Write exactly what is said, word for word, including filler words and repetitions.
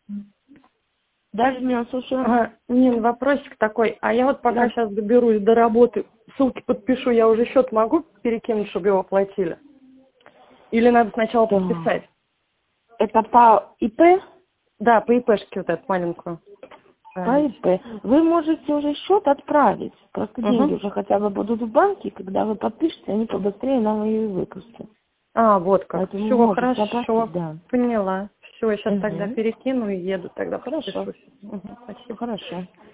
Даже меня слушаю. Ага, Нин, вопросик такой. А я вот пока Да. сейчас доберусь до работы, ссылки подпишу, я уже счет могу перекинуть, чтобы его оплатили? Или надо сначала Да. подписать? Это по ИП? Да, по ИПшке вот эту маленькую. По ИП. Вы можете уже счет отправить. Просто деньги Угу. уже хотя бы будут в банке, когда вы подпишете, они побыстрее нам ее и выпустят. А, вот как. Поэтому Все, можете хорошо. оплатить, да. Поняла. Все, я сейчас тогда Угу. перекину и еду, тогда Хорошо. подпишусь. Угу, спасибо. Хорошо.